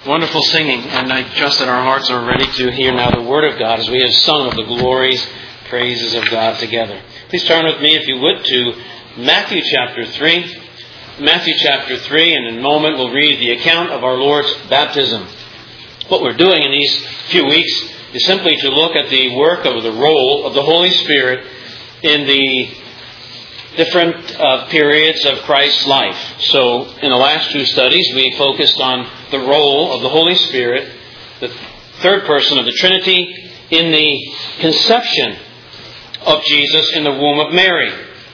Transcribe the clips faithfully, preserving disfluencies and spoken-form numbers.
Wonderful singing, and I trust that our hearts are ready to hear now the Word of God as we have sung of the glories, praises of God together. Please turn with me, if you would, to Matthew chapter three. Matthew chapter three, and in a moment we'll read the account of our Lord's baptism. What we're doing in these few weeks is simply to look at the work of the role of the Holy Spirit in the different uh, periods of Christ's life. So, in the last two studies, we focused on the role of the Holy Spirit, the third person of the Trinity, in the conception of Jesus in the womb of Mary.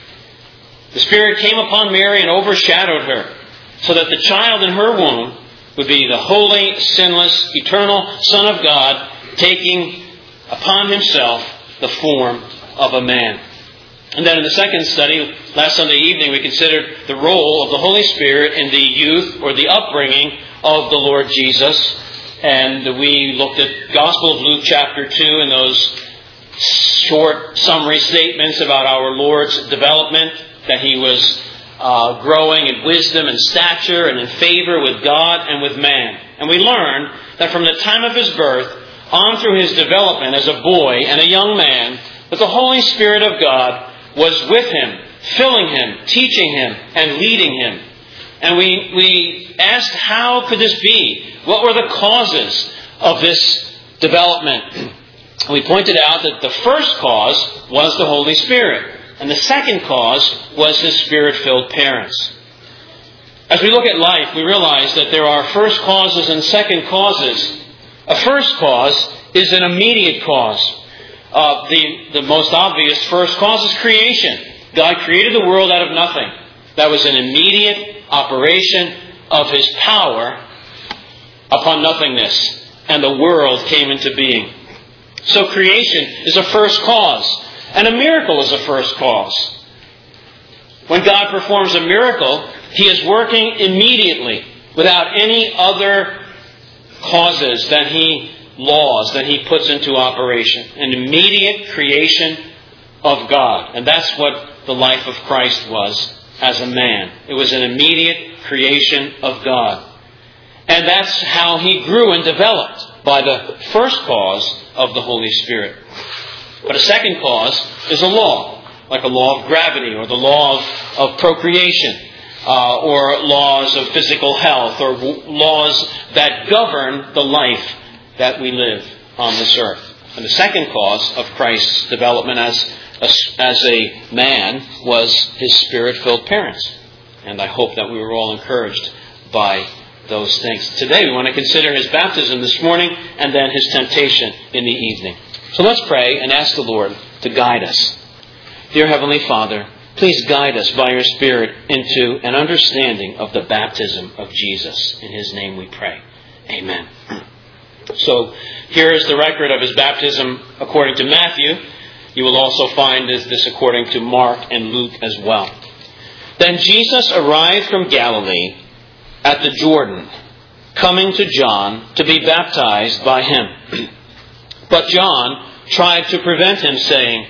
The Spirit came upon Mary and overshadowed her, so that the child in her womb would be the holy, sinless, eternal Son of God, taking upon Himself the form of a man. And then in the second study, last Sunday evening, we considered the role of the Holy Spirit in the youth or the upbringing of the Lord Jesus. And we looked at Gospel of Luke chapter two and those short summary statements about our Lord's development, that He was uh, growing in wisdom and stature and in favor with God and with man. And we learned that from the time of His birth on through His development as a boy and a young man, that the Holy Spirit of God was with Him, filling Him, teaching Him, and leading Him. And we, we asked, how could this be? What were the causes of this development? We pointed out that the first cause was the Holy Spirit, and the second cause was His Spirit-filled parents. As we look at life, we realize that there are first causes and second causes. A first cause is an immediate cause. Uh, the, the most obvious first cause is creation. God created the world out of nothing. That was an immediate operation of His power upon nothingness. And the world came into being. So creation is a first cause. And a miracle is a first cause. When God performs a miracle, He is working immediately without any other causes than He laws that He puts into operation. An immediate creation of God. And that's what the life of Christ was as a man. It was an immediate creation of God. And that's how He grew and developed, by the first cause of the Holy Spirit. But a second cause is a law, like a law of gravity or the law of, of procreation, uh, or laws of physical health, or w- laws that govern the life that we live on this earth. And the second cause of Christ's development as a, as a man was His Spirit-filled parents. And I hope that we were all encouraged by those things. Today we want to consider His baptism this morning and then His temptation in the evening. So let's pray and ask the Lord to guide us. Dear Heavenly Father, please guide us by Your Spirit into an understanding of the baptism of Jesus. In His name we pray. Amen. So here is the record of His baptism according to Matthew. You will also find this according to Mark and Luke as well. Then Jesus arrived from Galilee at the Jordan, coming to John to be baptized by him. But John tried to prevent him, saying,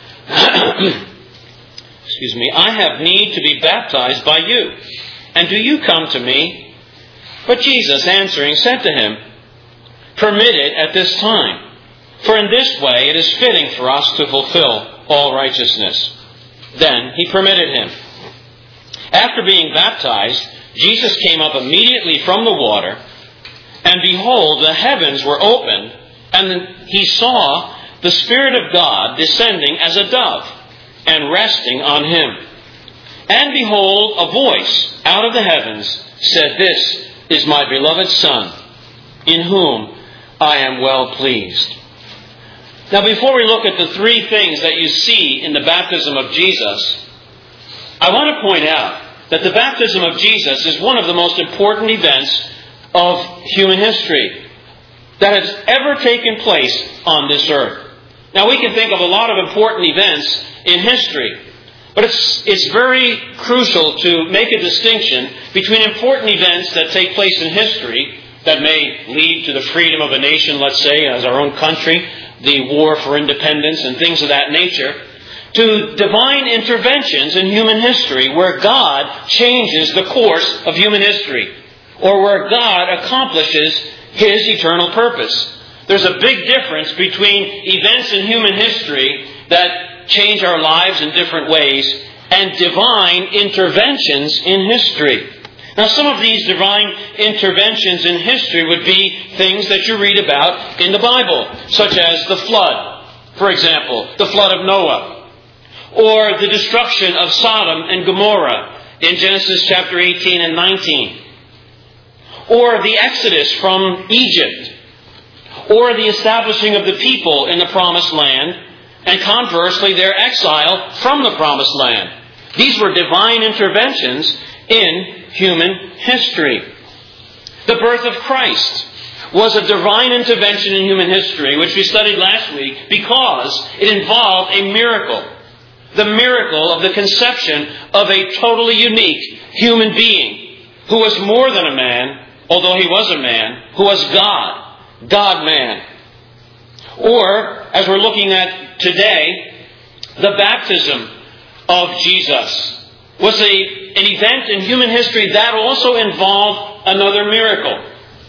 Excuse me, I have need to be baptized by you, and do you come to me? But Jesus answering said to him, Permit it at this time, for in this way it is fitting for us to fulfill all righteousness. Then he permitted him. After being baptized, Jesus came up immediately from the water, and behold, the heavens were opened, and he saw the Spirit of God descending as a dove and resting on him. And behold, a voice out of the heavens said, This is my beloved Son, in whom I am well pleased. Now, before we look at the three things that you see in the baptism of Jesus, I want to point out that the baptism of Jesus is one of the most important events of human history that has ever taken place on this earth. Now, we can think of a lot of important events in history, but it's, it's very crucial to make a distinction between important events that take place in history that may lead to the freedom of a nation, let's say, as our own country, the war for independence and things of that nature, to divine interventions in human history where God changes the course of human history. or where God accomplishes His eternal purpose. There's a big difference between events in human history that change our lives in different ways and divine interventions in history. Now, some of these divine interventions in history would be things that you read about in the Bible, such as the flood, for example, the flood of Noah, or the destruction of Sodom and Gomorrah in Genesis chapter eighteen and nineteen, or the Exodus from Egypt, or the establishing of the people in the Promised Land, and conversely their exile from the Promised Land. These were divine interventions in human history. The birth of Christ was a divine intervention in human history, which we studied last week, because it involved a miracle. The miracle of the conception of a totally unique human being who was more than a man, although he was a man, who was God, God-man. Or, as we're looking at today, the baptism of Jesus was a, an event in human history that also involved another miracle.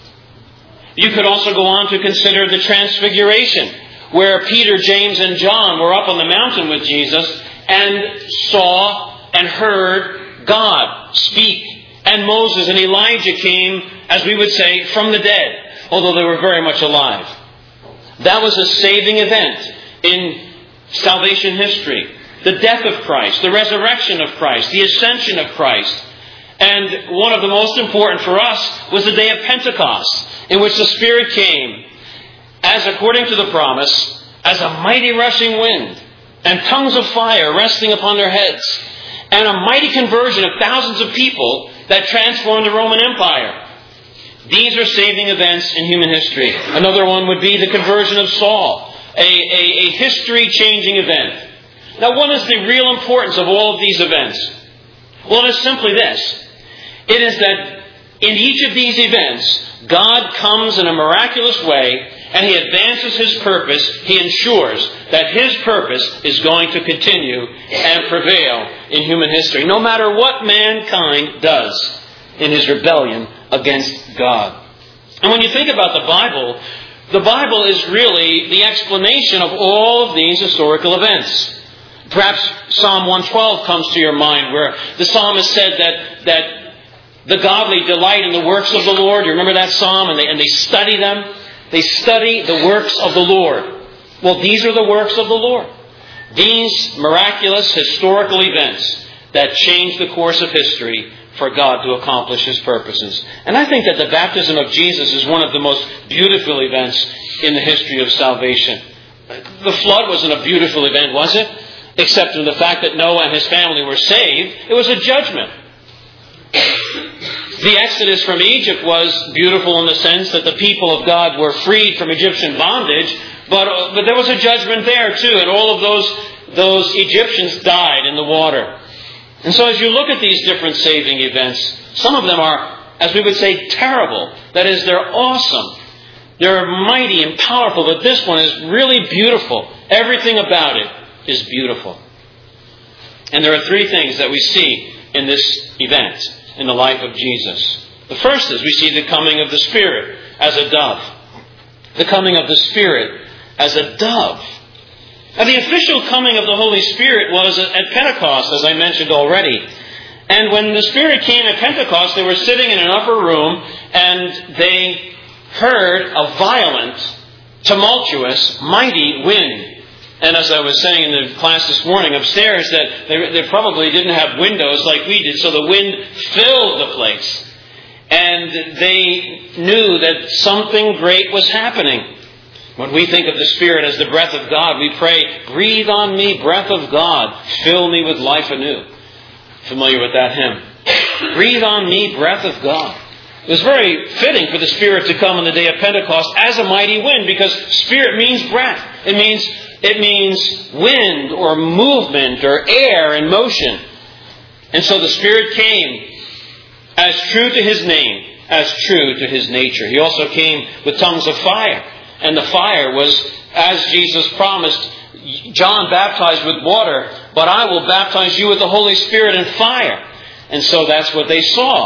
You could also go on to consider the Transfiguration, where Peter, James, and John were up on the mountain with Jesus and saw and heard God speak. And Moses and Elijah came, as we would say, from the dead, although they were very much alive. That was a saving event in salvation history. The death of Christ, the resurrection of Christ, the ascension of Christ. And one of the most important for us was the day of Pentecost, in which the Spirit came, as according to the promise, as a mighty rushing wind, and tongues of fire resting upon their heads, and a mighty conversion of thousands of people that transformed the Roman Empire. These are saving events in human history. Another one would be the conversion of Saul, a, a, a history-changing event. Now, what is the real importance of all of these events? Well, it is simply this. It is that in each of these events, God comes in a miraculous way and He advances His purpose. He ensures that His purpose is going to continue and prevail in human history, no matter what mankind does in his rebellion against God. And when you think about the Bible, the Bible is really the explanation of all of these historical events. Perhaps Psalm one twelve comes to your mind, where the psalmist said that, that the godly delight in the works of the Lord. You remember that psalm? And they, and they study them. They study the works of the Lord. Well, these are the works of the Lord. These miraculous historical events that change the course of history for God to accomplish His purposes. And I think that the baptism of Jesus is one of the most beautiful events in the history of salvation. The flood wasn't a beautiful event, was it? Except in the fact that Noah and his family were saved. It was a judgment. The Exodus from Egypt was beautiful in the sense that the people of God were freed from Egyptian bondage, but, but there was a judgment there too, and all of those, those Egyptians died in the water. And so as you look at these different saving events, some of them are, as we would say, terrible. That is, they're awesome. They're mighty and powerful, but this one is really beautiful. Everything about it is beautiful. And there are three things that we see in this event, in the life of Jesus. The first is we see the coming of the Spirit as a dove. The coming of the Spirit as a dove. Now, the official coming of the Holy Spirit was at Pentecost, as I mentioned already. And when the Spirit came at Pentecost, they were sitting in an upper room and they heard a violent, tumultuous, mighty wind. And as I was saying in the class this morning upstairs, that they, they probably didn't have windows like we did, so the wind filled the place. And they knew that something great was happening. When we think of the Spirit as the breath of God, we pray, breathe on me, breath of God, fill me with life anew. Familiar with that hymn? Breathe on me, breath of God. It was very fitting for the Spirit to come on the day of Pentecost as a mighty wind, because Spirit means breath. It means, it means wind or movement or air in motion. And so the Spirit came as true to His name, as true to His nature. He also came with tongues of fire. And the fire was, as Jesus promised, John baptized with water, but I will baptize you with the Holy Spirit and fire. And so that's what they saw.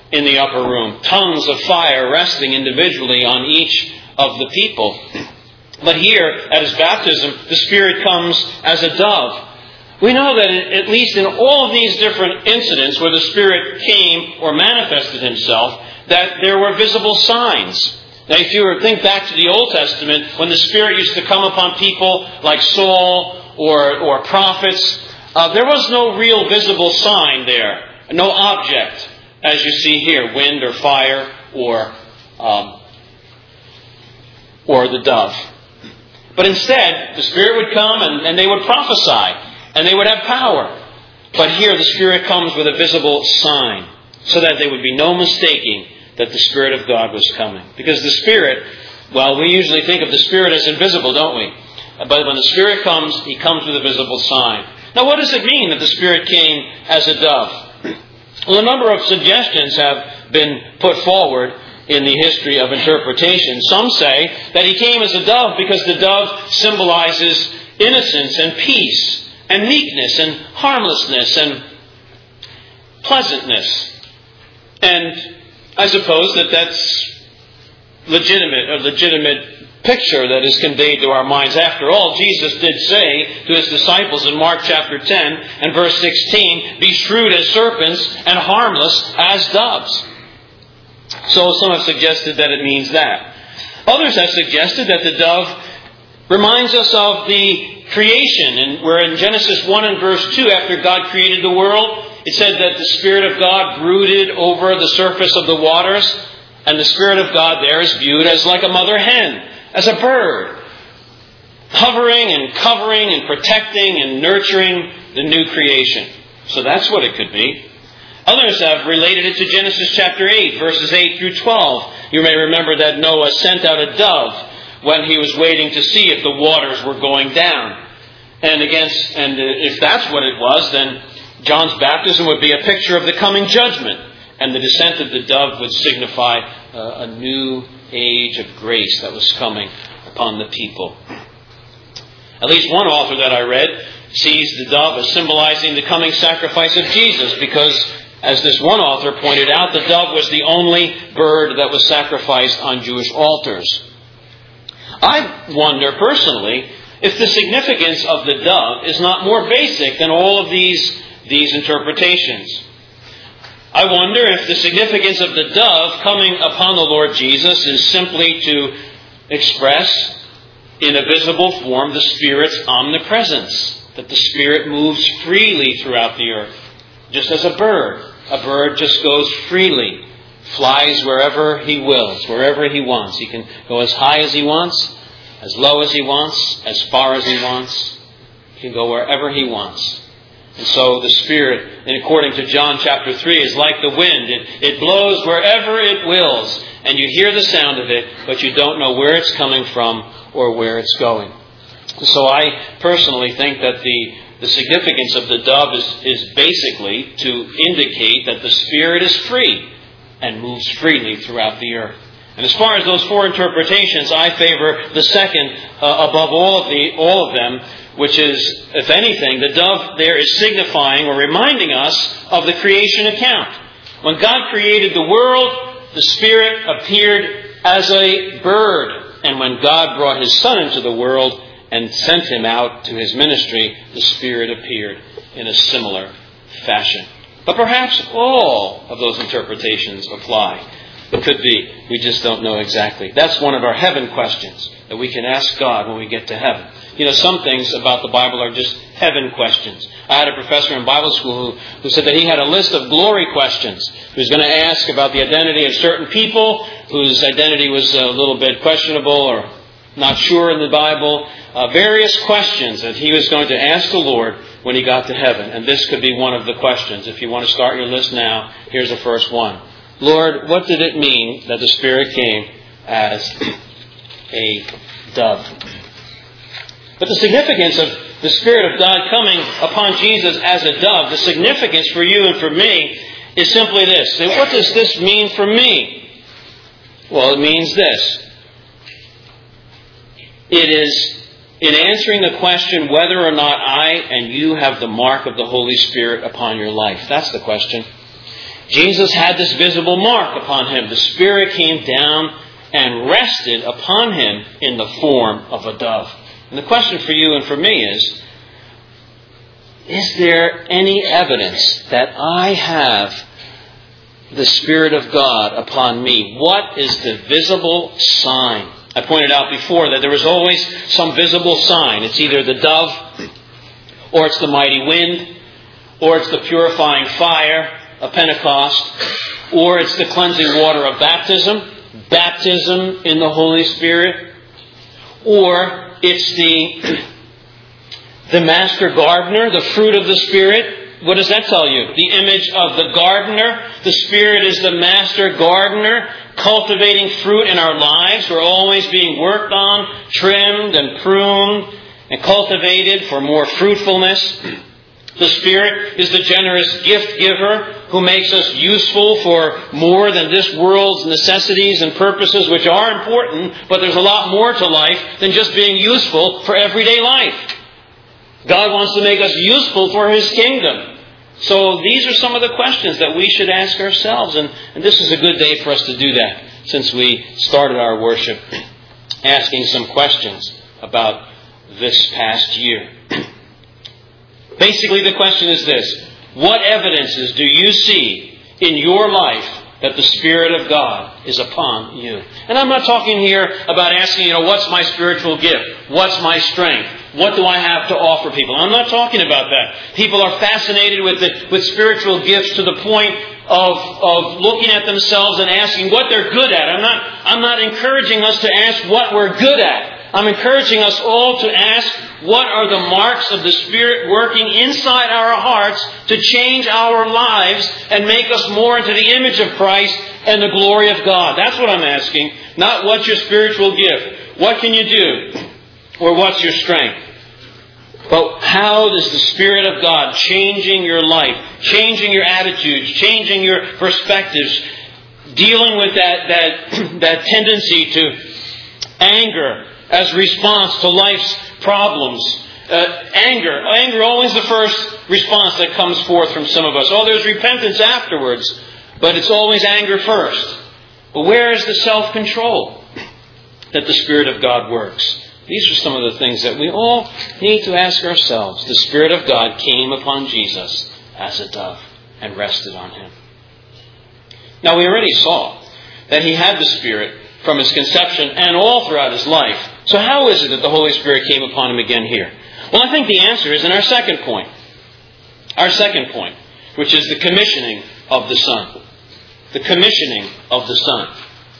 in the upper room. Tongues of fire resting individually on each of the people. But here, at his baptism, the Spirit comes as a dove. We know that at least in all of these different incidents where the Spirit came or manifested himself, that there were visible signs. Now, if you were to think back to the Old Testament, when the Spirit used to come upon people like Saul or, or prophets, uh, there was no real visible sign there. No object, as you see here, wind or fire or, um, or the dove. But instead, the Spirit would come and, and they would prophesy. And they would have power. But here the Spirit comes with a visible sign, so that there would be no mistaking that the Spirit of God was coming. Because the Spirit, well, we usually think of the Spirit as invisible, don't we? But when the Spirit comes, He comes with a visible sign. Now, what does it mean that the Spirit came as a dove? Well, a number of suggestions have been put forward in the history of interpretation. Some say that He came as a dove because the dove symbolizes innocence and peace, and meekness, and harmlessness, and pleasantness. And I suppose that that's legitimate, a legitimate picture that is conveyed to our minds. After all, Jesus did say to His disciples in Mark chapter ten and verse sixteen, "Be shrewd as serpents and harmless as doves." So some have suggested that it means that. Others have suggested that the dove reminds us of the creation, and where in Genesis one and verse two, after God created the world, it said that the Spirit of God brooded over the surface of the waters, and the Spirit of God there is viewed as like a mother hen, as a bird, hovering and covering and protecting and nurturing the new creation. So that's what it could be. Others have related it to Genesis chapter eight, verses eight through twelve. You may remember that Noah sent out a dove when he was waiting to see if the waters were going down. And against, and if that's what it was, then John's baptism would be a picture of the coming judgment. And the descent of the dove would signify uh, a new age of grace that was coming upon the people. At least one author that I read sees the dove as symbolizing the coming sacrifice of Jesus, because, as this one author pointed out, the dove was the only bird that was sacrificed on Jewish altars. I wonder personally if the significance of the dove is not more basic than all of these, these interpretations. I wonder if the significance of the dove coming upon the Lord Jesus is simply to express in a visible form the Spirit's omnipresence, that the Spirit moves freely throughout the earth, just as a bird. A bird just goes freely, flies wherever he wills, wherever he wants. He can go as high as he wants, as low as he wants, as far as he wants. He can go wherever he wants. And so the Spirit, and according to John chapter three, is like the wind. It, it blows wherever it wills, and you hear the sound of it, but you don't know where it's coming from or where it's going. So I personally think that the, the significance of the dove is, is basically to indicate that the Spirit is free and moves freely throughout the earth. And as far as those four interpretations, I favor the second uh, above all of the all of them, which is, if anything, the dove there is signifying or reminding us of the creation account. When God created the world, the Spirit appeared as a bird. And when God brought His Son into the world and sent Him out to His ministry, the Spirit appeared in a similar fashion. But perhaps all of those interpretations apply. It could be. We just don't know exactly. That's one of our heaven questions that we can ask God when we get to heaven. You know, some things about the Bible are just heaven questions. I had a professor in Bible school who, who said that he had a list of glory questions. He was going to ask about the identity of certain people whose identity was a little bit questionable or not sure in the Bible. Uh, various questions that he was going to ask the Lord when he got to heaven. And this could be one of the questions. If you want to start your list now, here's the first one. Lord, what did it mean that the Spirit came as a dove? But the significance of the Spirit of God coming upon Jesus as a dove, the significance for you and for me is simply this. And what does this mean for me? Well, it means this. It is in answering the question whether or not I and you have the mark of the Holy Spirit upon your life. That's the question. Jesus had this visible mark upon him. The Spirit came down and rested upon him in the form of a dove. And the question for you and for me is, is there any evidence that I have the Spirit of God upon me? What is the visible sign? I pointed out before that there was always some visible sign. It's either the dove, or it's the mighty wind, or it's the purifying fire of Pentecost, or it's the cleansing water of baptism, baptism in the Holy Spirit, or it's the, the master gardener, the fruit of the Spirit. What does that tell you? The image of the gardener. The Spirit is the master gardener, cultivating fruit in our lives. We're always being worked on, trimmed and pruned and cultivated for more fruitfulness. The Spirit is the generous gift giver who makes us useful for more than this world's necessities and purposes, which are important, but there's a lot more to life than just being useful for everyday life. God wants to make us useful for His kingdom. So these are some of the questions that we should ask ourselves. And, and this is a good day for us to do that, since we started our worship asking some questions about this past year. Basically, the question is this: what evidences do you see in your life that the Spirit of God is upon you? And I'm not talking here about asking, you know, what's my spiritual gift? What's my strength? What do I have to offer people? I'm not talking about that. People are fascinated with the, with spiritual gifts to the point of, of looking at themselves and asking what they're good at. I'm not, I'm not encouraging us to ask what we're good at. I'm encouraging us all to ask, what are the marks of the Spirit working inside our hearts to change our lives and make us more into the image of Christ and the glory of God? That's what I'm asking. Not what's your spiritual gift. What can you do? Or what's your strength? But how is the Spirit of God changing your life, changing your attitudes, changing your perspectives, dealing with that, that, that tendency to anger as response to life's problems? Uh, anger. Anger always the first response that comes forth from some of us. Oh, there's repentance afterwards, but it's always anger first. But where is the self-control that the Spirit of God works? These are some of the things that we all need to ask ourselves. The Spirit of God came upon Jesus as a dove and rested on Him. Now, we already saw that He had the Spirit from His conception and all throughout His life. So how is it that the Holy Spirit came upon Him again here? Well, I think the answer is in our second point. Our second point, which is the commissioning of the Son. The commissioning of the Son.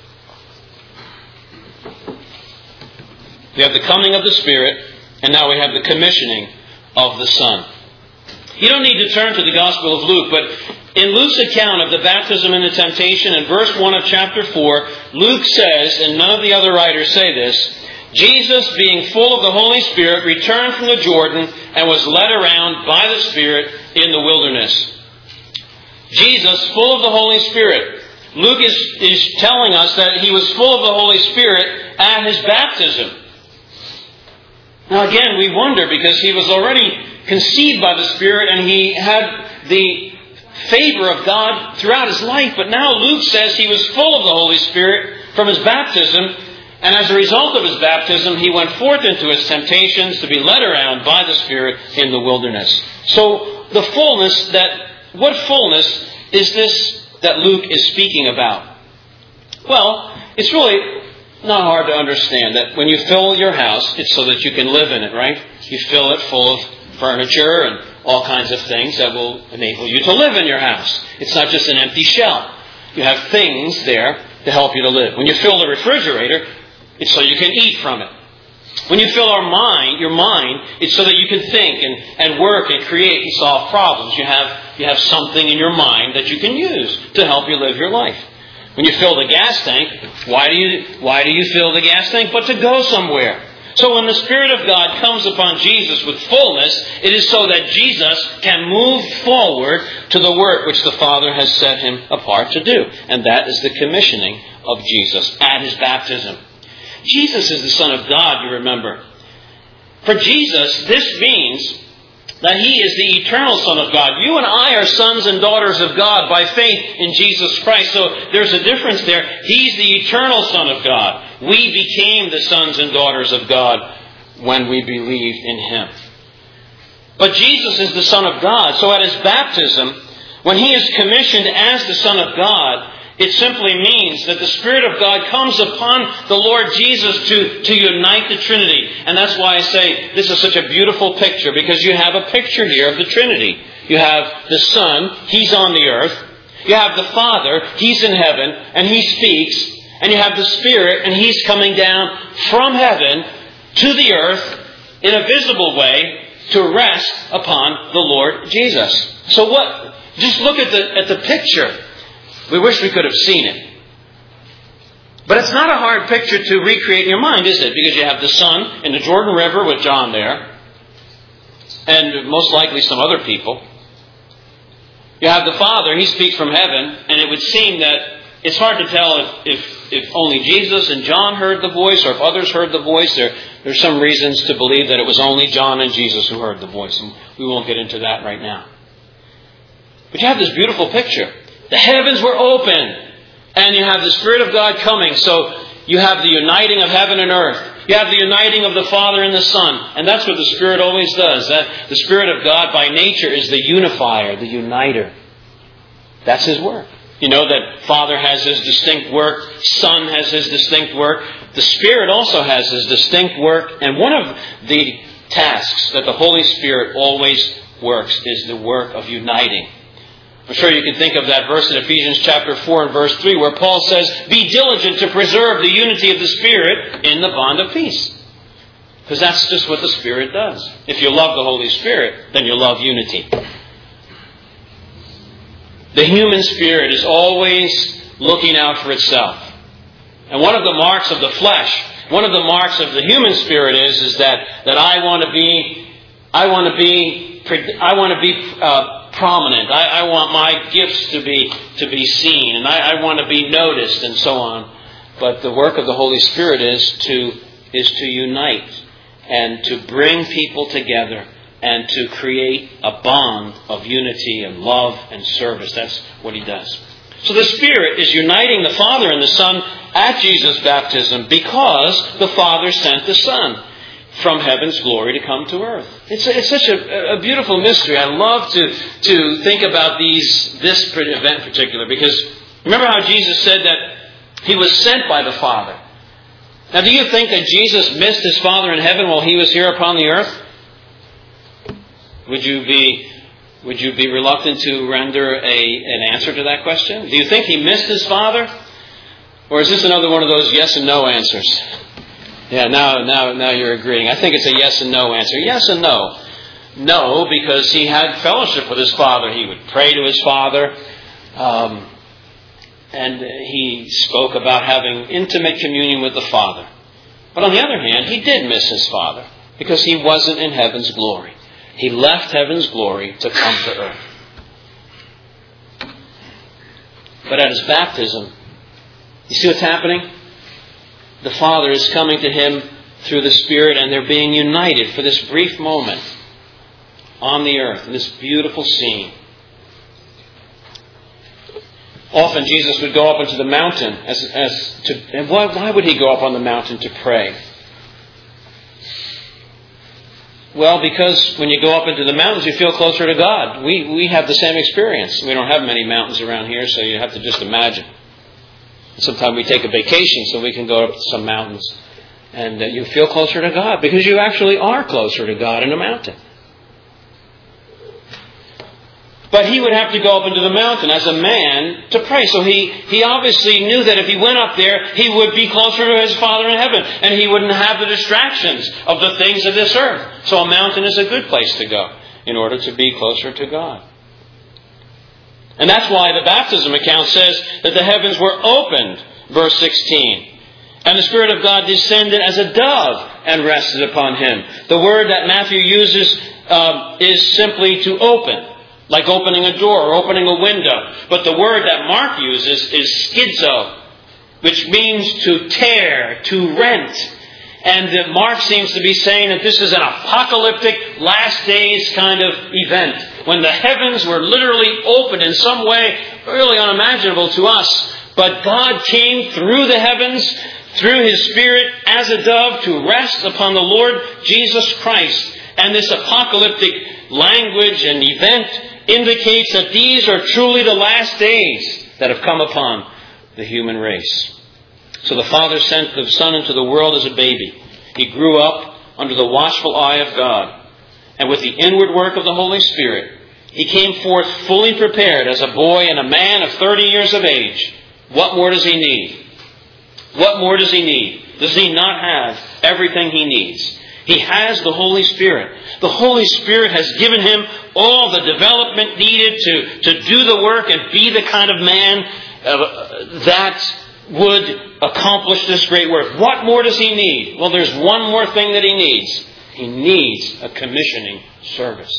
We have the coming of the Spirit, and now we have the commissioning of the Son. You don't need to turn to the Gospel of Luke, but in Luke's account of the baptism and the temptation, in verse one of chapter four, Luke says, and none of the other writers say this, Jesus, being full of the Holy Spirit, returned from the Jordan and was led around by the Spirit in the wilderness. Jesus, full of the Holy Spirit. Luke is, is telling us that He was full of the Holy Spirit at His baptism. Now again, we wonder, because He was already conceived by the Spirit and He had the favor of God throughout His life. But now Luke says He was full of the Holy Spirit from His baptism. And as a result of His baptism, He went forth into His temptations to be led around by the Spirit in the wilderness. So the fullness that, what fullness is this that Luke is speaking about? Well, it's really not hard to understand that when you fill your house, it's so that you can live in it, right? You fill it full of furniture and all kinds of things that will enable you to live in your house. It's not just an empty shell. You have things there to help you to live. When you fill the refrigerator, it's so you can eat from it. When you fill our mind, your mind, it's so that you can think and, and work and create and solve problems. You have, you have something in your mind that you can use to help you live your life. When you fill the gas tank, why do you, why do you fill the gas tank? But to go somewhere. So when the Spirit of God comes upon Jesus with fullness, it is so that Jesus can move forward to the work which the Father has set Him apart to do. And that is the commissioning of Jesus at His baptism. Jesus is the Son of God, you remember. For Jesus, this means that He is the eternal Son of God. You and I are sons and daughters of God by faith in Jesus Christ. So there's a difference there. He's the eternal Son of God. We became the sons and daughters of God when we believed in Him. But Jesus is the Son of God. So at His baptism, when He is commissioned as the Son of God, it simply means that the Spirit of God comes upon the Lord Jesus to, to unite the Trinity. And that's why I say this is such a beautiful picture, because you have a picture here of the Trinity. You have the Son, He's on the earth. You have the Father, He's in heaven, and He speaks. And you have the Spirit, and He's coming down from heaven to the earth in a visible way to rest upon the Lord Jesus. So what? Just look at the at the picture. We wish we could have seen it. But it's not a hard picture to recreate in your mind, is it? Because you have the Son in the Jordan River with John there, and most likely some other people. You have the Father, He speaks from heaven, and it would seem that it's hard to tell if, if, if only Jesus and John heard the voice, or if others heard the voice. There, there's some reasons to believe that it was only John and Jesus who heard the voice, and we won't get into that right now. But you have this beautiful picture. The heavens were open, and you have the Spirit of God coming. So you have the uniting of heaven and earth. You have the uniting of the Father and the Son. And that's what the Spirit always does. That the Spirit of God by nature is the unifier, the uniter. That's His work. You know that Father has His distinct work. Son has His distinct work. The Spirit also has His distinct work. And one of the tasks that the Holy Spirit always works is the work of uniting. I'm sure you can think of that verse in Ephesians chapter four and verse three where Paul says, "Be diligent to preserve the unity of the Spirit in the bond of peace." Because that's just what the Spirit does. If you love the Holy Spirit, then you love unity. The human spirit is always looking out for itself. And one of the marks of the flesh, one of the marks of the human spirit is, is that, that I want to be, I want to be, I want to be uh, prominent. I, I want my gifts to be to be seen, and I, I want to be noticed, and so on. But the work of the Holy Spirit is to is to unite and to bring people together and to create a bond of unity and love and service. That's what He does. So the Spirit is uniting the Father and the Son at Jesus' baptism because the Father sent the Son from heaven's glory to come to earth. It's, it's such a, a beautiful mystery. I love to, to think about these this event in particular, because remember how Jesus said that He was sent by the Father. Now, do you think that Jesus missed His Father in heaven while He was here upon the earth? Would you be would you be reluctant to render a an answer to that question? Do you think He missed His Father? Or is this another one of those yes and no answers? Yeah, now now now you're agreeing. I think it's a yes and no answer. Yes and no. No, because He had fellowship with His Father. He would pray to His Father. Um, and He spoke about having intimate communion with the Father. But on the other hand, He did miss His Father because He wasn't in heaven's glory. He left heaven's glory to come to earth. But at His baptism, you see what's happening? The Father is coming to Him through the Spirit, and they're being united for this brief moment on the earth, in this beautiful scene. Often Jesus would go up into the mountain as, as to, and why, why would He go up on the mountain to pray? Well, because when you go up into the mountains, you feel closer to God. We we have the same experience. We don't have many mountains around here, so you have to just imagine. Sometimes we take a vacation so we can go up to some mountains. And uh, you feel closer to God because you actually are closer to God in a mountain. But He would have to go up into the mountain as a man to pray. So he, he obviously knew that if He went up there, He would be closer to His Father in heaven. And He wouldn't have the distractions of the things of this earth. So a mountain is a good place to go in order to be closer to God. And that's why the baptism account says that the heavens were opened, verse sixteen. And the Spirit of God descended as a dove and rested upon Him. The word that Matthew uses um, is simply to open. Like opening a door or opening a window. But the word that Mark uses is schizo, which means to tear, to rent. And uh, Mark seems to be saying that this is an apocalyptic, last days kind of event, when the heavens were literally opened in some way really unimaginable to us. But God came through the heavens, through His Spirit as a dove to rest upon the Lord Jesus Christ. And this apocalyptic language and event indicates that these are truly the last days that have come upon the human race. So the Father sent the Son into the world as a baby. He grew up under the watchful eye of God. And with the inward work of the Holy Spirit, He came forth fully prepared as a boy and a man of thirty years of age. What more does He need? What more does He need? Does He not have everything He needs? He has the Holy Spirit. The Holy Spirit has given Him all the development needed to, to do the work and be the kind of man uh, that would accomplish this great work. What more does He need? Well, there's one more thing that He needs. He needs a commissioning service.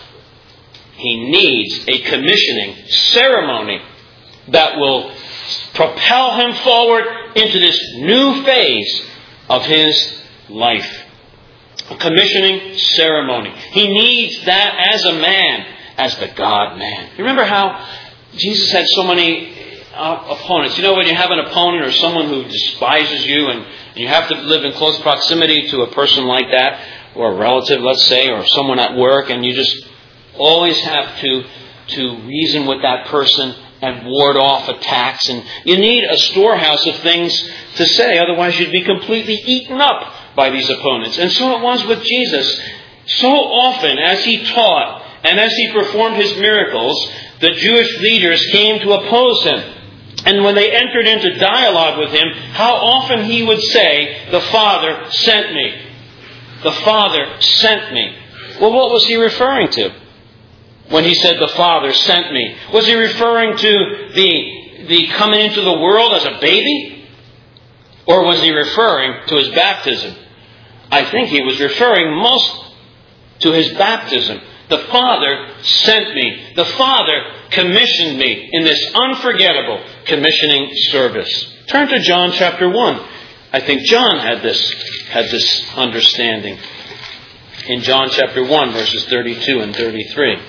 He needs a commissioning ceremony that will propel Him forward into this new phase of His life. A commissioning ceremony. He needs that as a man, as the God-man. You remember how Jesus had so many uh, opponents? You know, when you have an opponent or someone who despises you and you have to live in close proximity to a person like that, or a relative, let's say, or someone at work, and you just always have to, to reason with that person and ward off attacks. And you need a storehouse of things to say, otherwise you'd be completely eaten up by these opponents. And so it was with Jesus. So often as He taught and as He performed His miracles, the Jewish leaders came to oppose Him. And when they entered into dialogue with Him, how often He would say, "The Father sent me. The Father sent me." Well, what was He referring to when He said, "The Father sent me"? Was He referring to the, the coming into the world as a baby? Or was He referring to His baptism? I think He was referring most to His baptism. The Father sent me. The Father commissioned me in this unforgettable commissioning service. Turn to John chapter one. I think John had this, had this understanding. In John chapter one, verses thirty-two and thirty-three.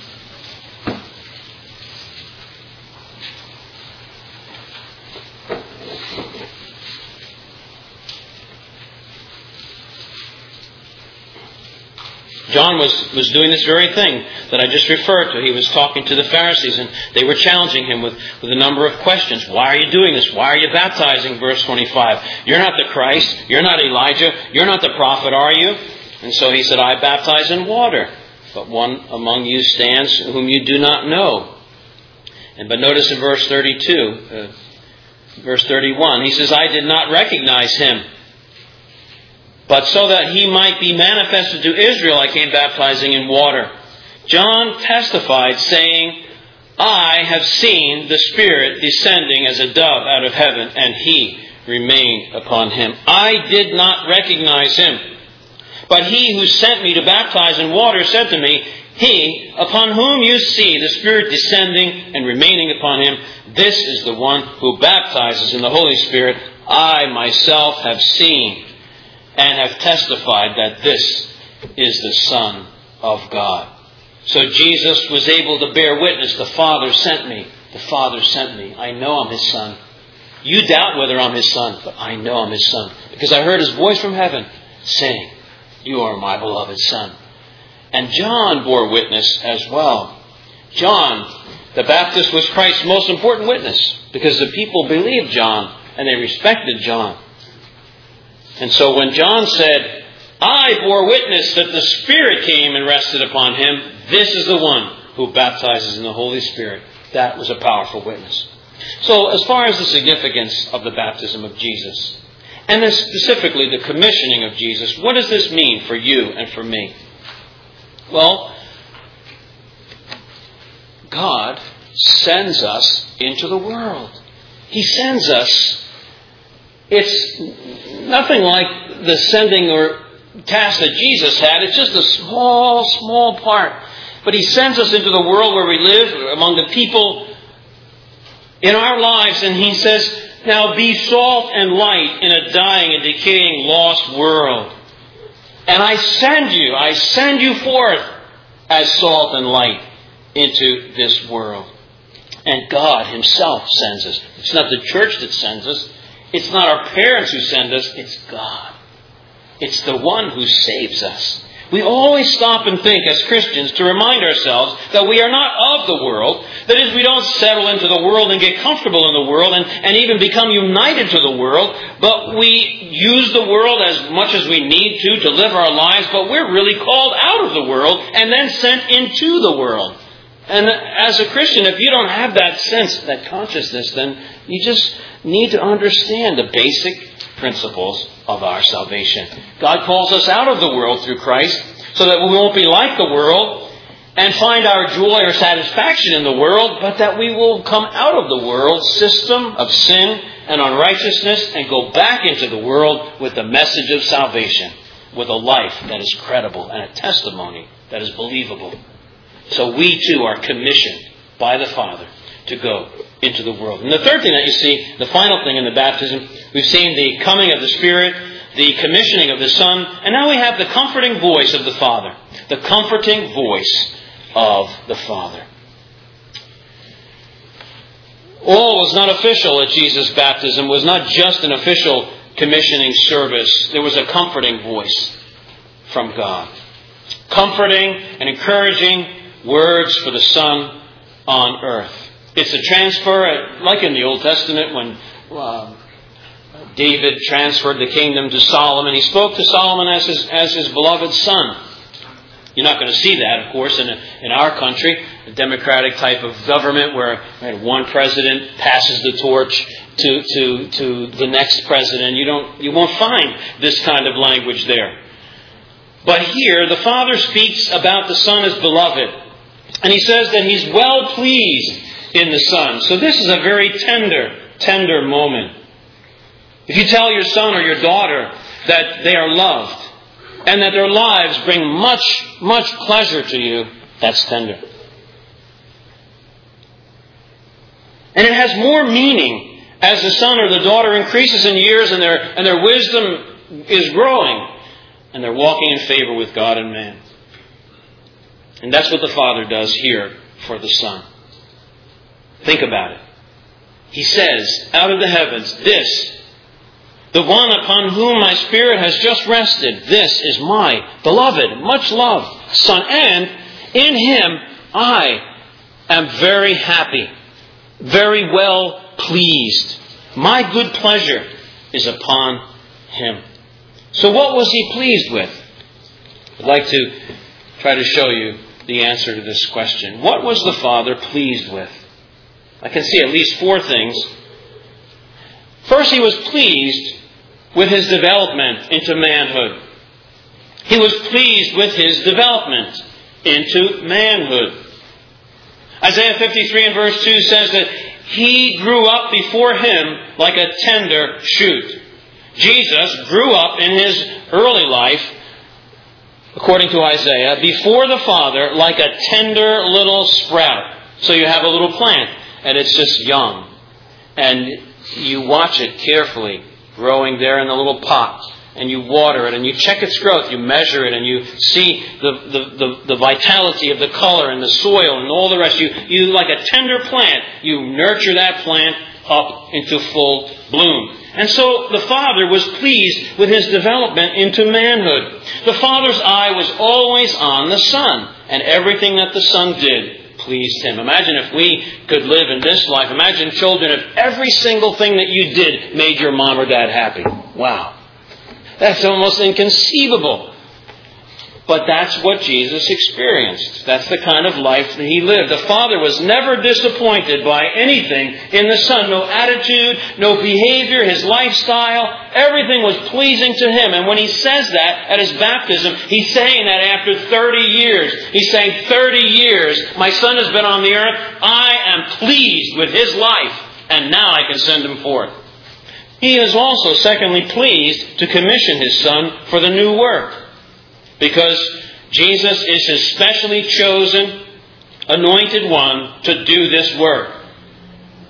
John was, was doing this very thing that I just referred to. He was talking to the Pharisees and they were challenging him with, with a number of questions. Why are you doing this? Why are you baptizing? Verse twenty-five. You're not the Christ. You're not Elijah. You're not the prophet, are you? And so he said, I baptize in water. But one among you stands whom you do not know. And but notice in verse thirty-two, uh, verse thirty-one, he says, I did not recognize him. But so that he might be manifested to Israel, I came baptizing in water. John testified, saying, I have seen the Spirit descending as a dove out of heaven, and He remained upon him. I did not recognize him. But he who sent me to baptize in water said to me, He, upon whom you see the Spirit descending and remaining upon him, this is the one who baptizes in the Holy Spirit. I myself have seen and have testified that this is the Son of God. So Jesus was able to bear witness. The Father sent me. The Father sent me. I know I'm His Son. You doubt whether I'm His Son, but I know I'm His Son. Because I heard His voice from heaven saying, You are my beloved Son. And John bore witness as well. John, the Baptist, was Christ's most important witness. Because the people believed John and they respected John. And so when John said, I bore witness that the Spirit came and rested upon him, this is the one who baptizes in the Holy Spirit. That was a powerful witness. So as far as the significance of the baptism of Jesus, and then specifically the commissioning of Jesus, what does this mean for you and for me? Well, God sends us into the world. He sends us. It's nothing like the sending or task that Jesus had. It's just a small, small part. But He sends us into the world where we live, among the people in our lives, and He says, Now be salt and light in a dying and decaying lost world. And I send you, I send you forth as salt and light into this world. And God Himself sends us. It's not the church that sends us. It's not our parents who send us. It's God. It's the one who saves us. We always stop and think as Christians to remind ourselves that we are not of the world. That is, we don't settle into the world and get comfortable in the world and, and even become united to the world. But we use the world as much as we need to to live our lives. But we're really called out of the world and then sent into the world. And as a Christian, if you don't have that sense, that consciousness, then you just need to understand the basic principles of our salvation. God calls us out of the world through Christ so that we won't be like the world and find our joy or satisfaction in the world, but that we will come out of the world system of sin and unrighteousness and go back into the world with the message of salvation, with a life that is credible and a testimony that is believable. So we too are commissioned by the Father to go into the world. And the third thing that you see, the final thing in the baptism, we've seen the coming of the Spirit, the commissioning of the Son, and now we have the comforting voice of the Father. The comforting voice of the Father. All was not official at Jesus' baptism, was not just an official commissioning service. There was a comforting voice from God. Comforting and encouraging words for the Son on earth. It's a transfer, like in the Old Testament when uh, David transferred the kingdom to Solomon. He spoke to Solomon as his, as his beloved son. You're not going to see that, of course, in, a, in our country, a democratic type of government where right, one president passes the torch to, to, to the next president. You don't, you won't find this kind of language there. But here, the Father speaks about the Son as beloved. And He says that He's well pleased in the Son. So this is a very tender, tender moment. If you tell your son or your daughter that they are loved and that their lives bring much, much pleasure to you, that's tender. And it has more meaning as the son or the daughter increases in years and their, and their wisdom is growing and they're walking in favor with God and man. And that's what the Father does here for the Son. Think about it. He says, out of the heavens, this, the one upon whom my Spirit has just rested, this is my beloved, much loved Son. And in Him I am very happy, very well pleased. My good pleasure is upon Him. So what was He pleased with? I'd like to try to show you the answer to this question. What was the Father pleased with? I can see at least four things. First, He was pleased with His development into manhood. He was pleased with His development into manhood. Isaiah fifty-three and verse two says that He grew up before Him like a tender shoot. Jesus grew up in His early life, according to Isaiah, before the Father like a tender little sprout. So you have a little plant and it's just young. And you watch it carefully growing there in the little pot. And you water it and you check its growth. You measure it and you see the, the, the, the vitality of the color and the soil and all the rest. You, you, like a tender plant, you nurture that plant up into full bloom. And so the Father was pleased with His development into manhood. The Father's eye was always on the Son, and everything that the Son did pleased Him. Imagine if we could live in this life. Imagine, children, if every single thing that you did made your mom or dad happy. Wow. That's almost inconceivable. But that's what Jesus experienced. That's the kind of life that He lived. The Father was never disappointed by anything in the Son. No attitude, no behavior, His lifestyle. Everything was pleasing to Him. And when He says that at His baptism, He's saying that after thirty years. He's saying, thirty years, my Son has been on the earth. I am pleased with His life. And now I can send Him forth. He is also, secondly, pleased to commission His Son for the new work. Because Jesus is His specially chosen, anointed one to do this work.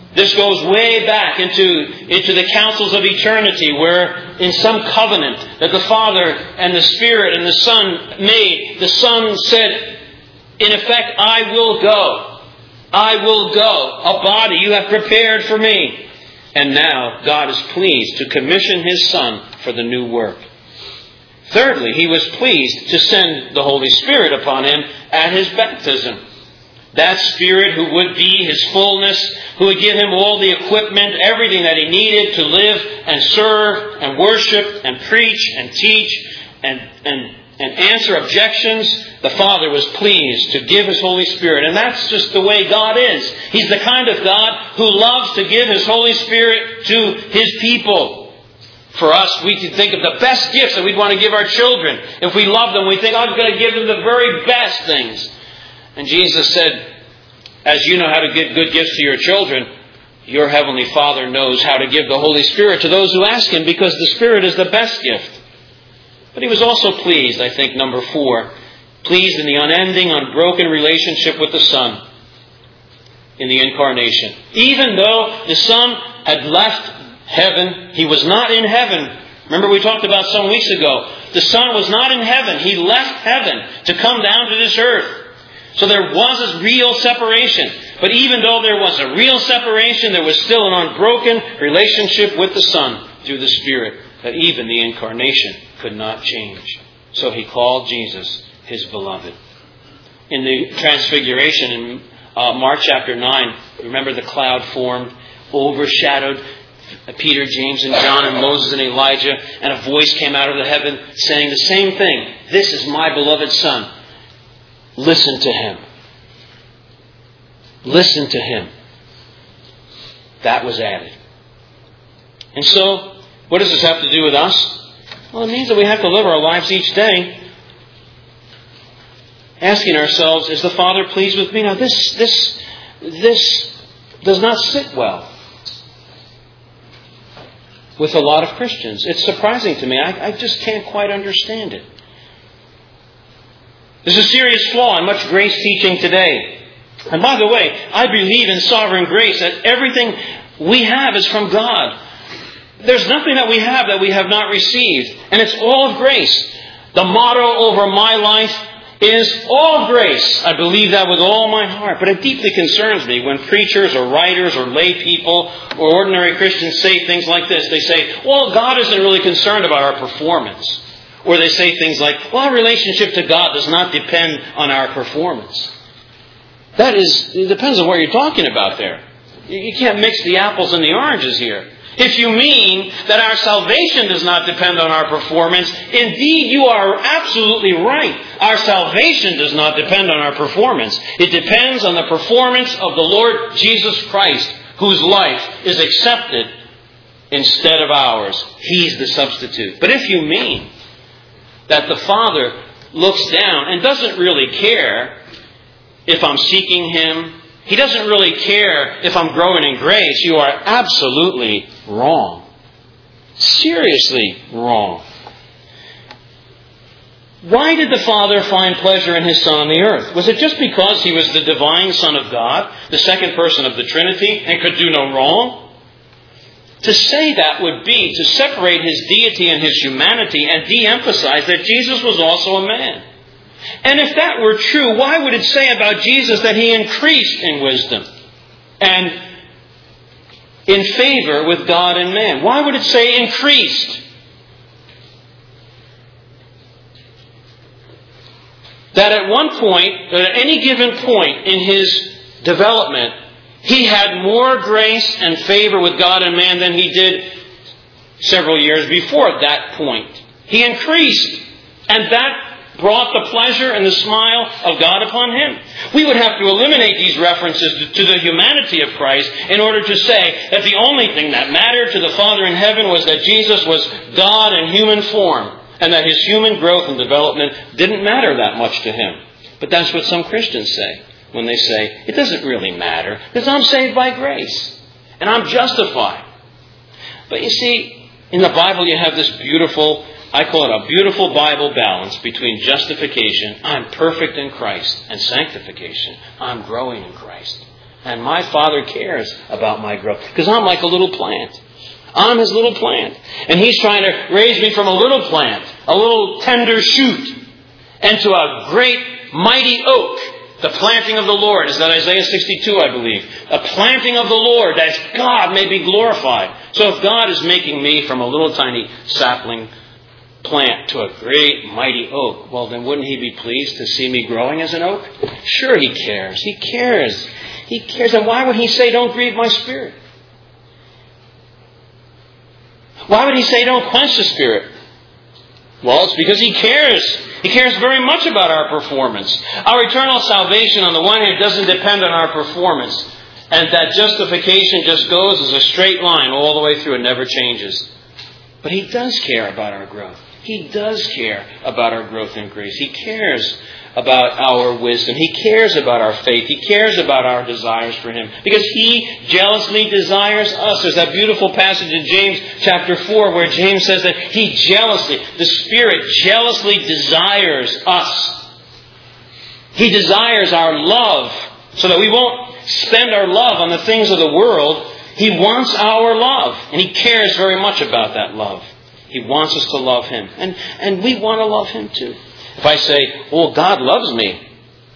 This goes way back into, into the councils of eternity, where in some covenant that the Father and the Spirit and the Son made, the Son said, in effect, I will go. I will go. A body you have prepared for me. And now God is pleased to commission His Son for the new work. Thirdly, He was pleased to send the Holy Spirit upon Him at His baptism. That Spirit who would be His fullness, who would give Him all the equipment, everything that He needed to live and serve and worship and preach and teach and, and, and answer objections. The Father was pleased to give His Holy Spirit. And that's just the way God is. He's the kind of God who loves to give His Holy Spirit to His people. For us, we can think of the best gifts that we'd want to give our children. If we love them, we think, oh, I'm going to give them the very best things. And Jesus said, as you know how to give good gifts to your children, your Heavenly Father knows how to give the Holy Spirit to those who ask Him, because the Spirit is the best gift. But He was also pleased, I think, number four, pleased in the unending, unbroken relationship with the Son in the Incarnation. Even though the Son had left heaven, He was not in heaven. Remember we talked about some weeks ago. The Son was not in heaven. He left heaven to come down to this earth. So there was a real separation. But even though there was a real separation, there was still an unbroken relationship with the Son through the Spirit that even the Incarnation could not change. So He called Jesus His beloved. In the Transfiguration in uh, Mark chapter nine, remember the cloud formed, overshadowed Peter, James, and John, and Moses and Elijah, and a voice came out of the heaven saying the same thing. This is my beloved Son. Listen to Him. Listen to Him. That was added. And so, what does this have to do with us? Well, it means that we have to live our lives each day asking ourselves, is the Father pleased with me? Now, this, this, this does not sit well with a lot of Christians. It's surprising to me. I, I just can't quite understand it. There's a serious flaw in much grace teaching today. And by the way, I believe in sovereign grace, that everything we have is from God. There's nothing that we have that we have not received. And it's all of grace. The motto over my life is all grace. I believe that with all my heart. But it deeply concerns me when preachers or writers or lay people or ordinary Christians say things like this. They say, well, God isn't really concerned about our performance. Or they say things like, well, our relationship to God does not depend on our performance. That is, it depends on what you're talking about there. You can't mix the apples and the oranges here. If you mean that our salvation does not depend on our performance, indeed you are absolutely right. Our salvation does not depend on our performance. It depends on the performance of the Lord Jesus Christ, whose life is accepted instead of ours. He's the substitute. But if you mean that the Father looks down and doesn't really care if I'm seeking Him, He doesn't really care if I'm growing in grace, you are absolutely wrong. Seriously wrong. Why did the Father find pleasure in His Son on the earth? Was it just because He was the divine Son of God, the second person of the Trinity, and could do no wrong? To say that would be to separate His deity and His humanity and de-emphasize that Jesus was also a man. And if that were true, why would it say about Jesus that He increased in wisdom and in favor with God and man? Why would it say increased? That at one point, at any given point in His development, He had more grace and favor with God and man than He did several years before that point. He increased. And that brought the pleasure and the smile of God upon Him. We would have to eliminate these references to the humanity of Christ in order to say that the only thing that mattered to the Father in heaven was that Jesus was God in human form, and that His human growth and development didn't matter that much to Him. But that's what some Christians say when they say, it doesn't really matter because I'm saved by grace and I'm justified. But you see, in the Bible you have this beautiful, I call it a beautiful Bible balance between justification, I'm perfect in Christ, and sanctification, I'm growing in Christ. And my Father cares about my growth. Because I'm like a little plant. I'm His little plant. And He's trying to raise me from a little plant, a little tender shoot, into a great, mighty oak. The planting of the Lord. Is that Isaiah sixty-two, I believe? A planting of the Lord, that God may be glorified. So if God is making me from a little tiny sapling plant to a great, mighty oak, well, then wouldn't He be pleased to see me growing as an oak? Sure, He cares. He cares. He cares. And why would He say, don't grieve my Spirit? Why would He say, don't quench the Spirit? Well, it's because He cares. He cares very much about our performance. Our eternal salvation, on the one hand, doesn't depend on our performance. And that justification just goes as a straight line all the way through and never changes. But He does care about our growth. He does care about our growth in grace. He cares about our wisdom. He cares about our faith. He cares about our desires for Him. Because He jealously desires us. There's that beautiful passage in James chapter four where James says that He jealously, the Spirit jealously desires us. He desires our love so that we won't spend our love on the things of the world. He wants our love. And He cares very much about that love. He wants us to love Him. And, and we want to love Him too. If I say, well, God loves me.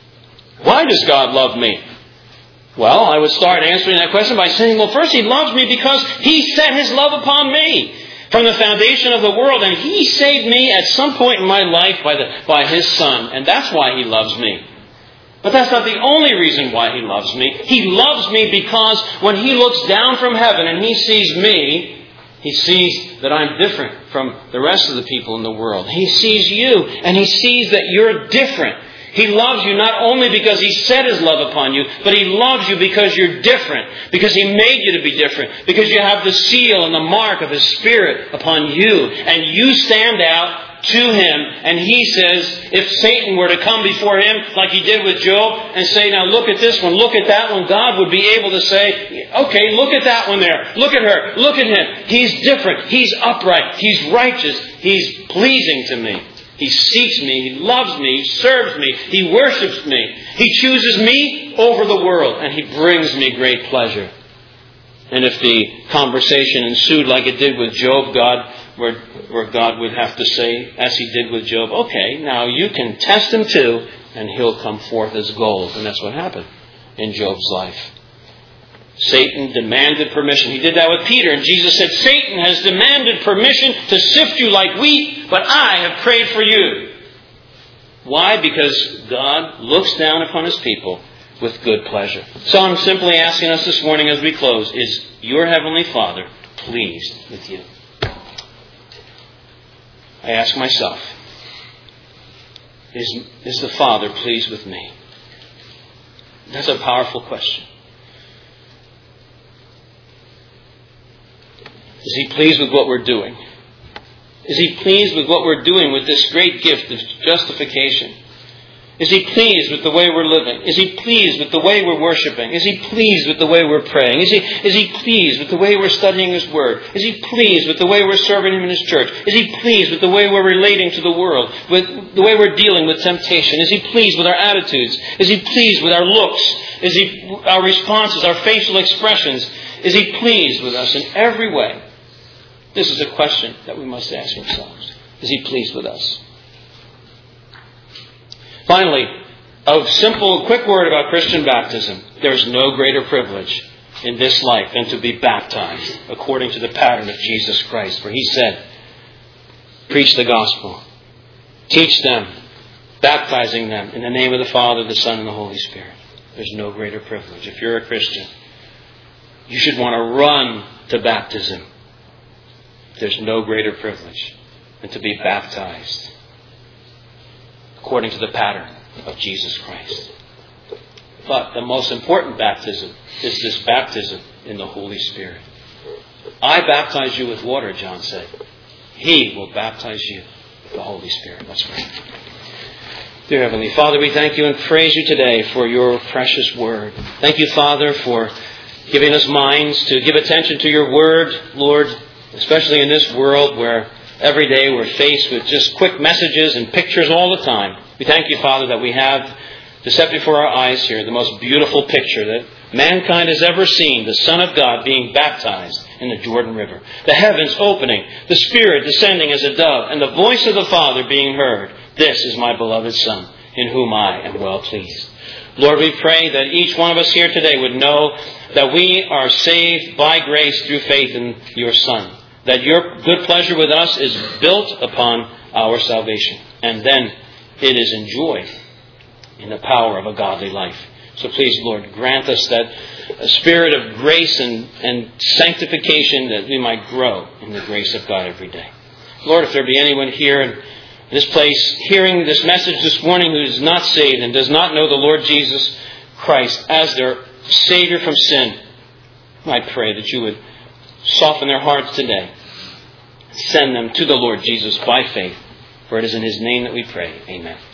Why does God love me? Well, I would start answering that question by saying, well, first, He loves me because He set His love upon me from the foundation of the world. And He saved me at some point in my life by, the, by His Son. And that's why He loves me. But that's not the only reason why He loves me. He loves me because when He looks down from heaven and He sees me, He sees that I'm different from the rest of the people in the world. He sees you, and He sees that you're different. He loves you not only because He set His love upon you, but He loves you because you're different. Because He made you to be different. Because you have the seal and the mark of His Spirit upon you. And you stand out to Him. And He says, if Satan were to come before Him like he did with Job and say, now look at this one, look at that one, God would be able to say, okay, look at that one there. Look at her. Look at him. He's different. He's upright. He's righteous. He's pleasing to me. He seeks me. He loves me. He serves me. He worships me. He chooses me over the world. And He brings me great pleasure. And if the conversation ensued like it did with Job, God, where, where God would have to say, as He did with Job, okay, now you can test him too, and he'll come forth as gold. And that's what happened in Job's life. Satan demanded permission. He did that with Peter. And Jesus said, Satan has demanded permission to sift you like wheat, but I have prayed for you. Why? Because God looks down upon His people with good pleasure. So I'm simply asking us this morning as we close, is your Heavenly Father pleased with you? I ask myself, is, is the Father pleased with me? That's a powerful question. Is He pleased with what we're doing? Is He pleased with what we're doing with this great gift of justification? Is He pleased with the way we're living? Is He pleased with the way we're worshiping? Is He pleased with the way we're praying? Is He, is He pleased with the way we're studying His Word? Is He pleased with the way we're serving Him in His church? Is He pleased with the way we're relating to the world? With the way we're dealing with temptation? Is He pleased with our attitudes? Is He pleased with our looks? Is He our responses, our facial expressions? Is He pleased with us in every way? This is a question that we must ask ourselves. Is He pleased with us? Finally, a simple, quick word about Christian baptism. There is no greater privilege in this life than to be baptized according to the pattern of Jesus Christ, where He said, preach the gospel, teach them, baptizing them in the name of the Father, the Son, and the Holy Spirit. There's no greater privilege. If you're a Christian, you should want to run to baptism. There's no greater privilege than to be baptized according to the pattern of Jesus Christ. But the most important baptism is this baptism in the Holy Spirit. I baptize you with water, John said. He will baptize you with the Holy Spirit. Let's pray. Dear Heavenly Father, we thank You and praise You today for Your precious Word. Thank You, Father, for giving us minds to give attention to Your Word, Lord, especially in this world where every day we're faced with just quick messages and pictures all the time. We thank You, Father, that we have to set before our eyes here the most beautiful picture that mankind has ever seen, the Son of God being baptized in the Jordan River, the heavens opening, the Spirit descending as a dove, and the voice of the Father being heard. This is my beloved Son, in whom I am well pleased. Lord, we pray that each one of us here today would know that we are saved by grace through faith in your Son, that your good pleasure with us is built upon our salvation, and then it is enjoyed in the power of a godly life. So please, Lord, grant us that a spirit of grace and, and sanctification, that we might grow in the grace of God every day. Lord, if there be anyone here in this place hearing this message this morning who is not saved and does not know the Lord Jesus Christ as their Savior from sin, I pray that you would soften their hearts today. Send them to the Lord Jesus by faith, for it is in His name that we pray. Amen.